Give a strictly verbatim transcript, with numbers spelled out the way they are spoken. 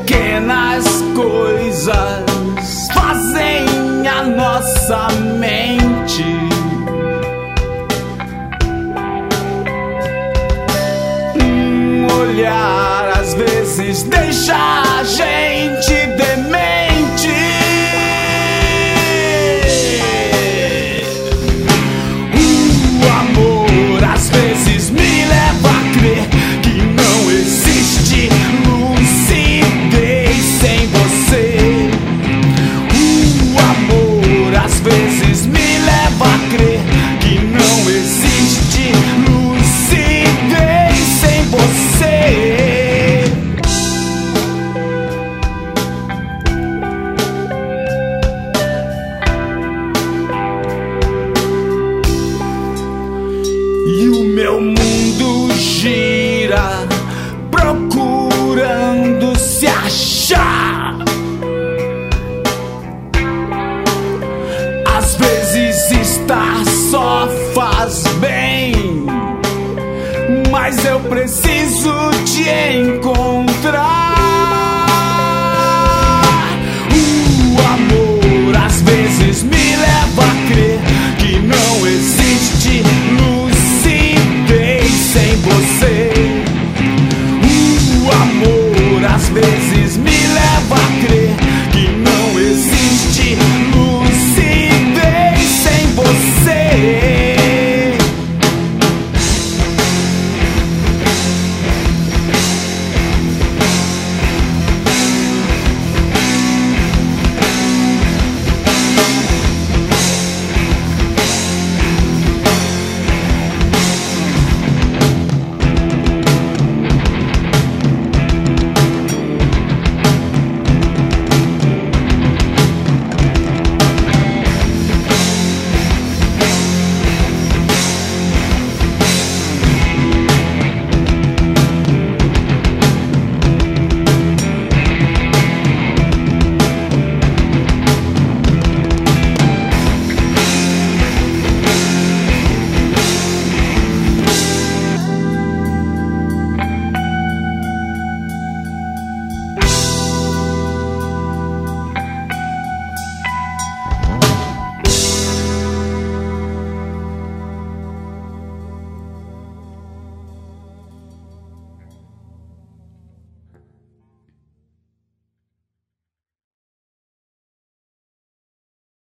pequenas coisas fazem a nossa mente um olhar às vezes deixa a gente demente. O amor às vezes me leva a crer que não existe lucidez sem você. O amor às vezes me leva a crer que não existe lucidez sem você. E o meu mundo gira procurando se achar. Às vezes estar só faz bem, mas eu preciso te encontrar.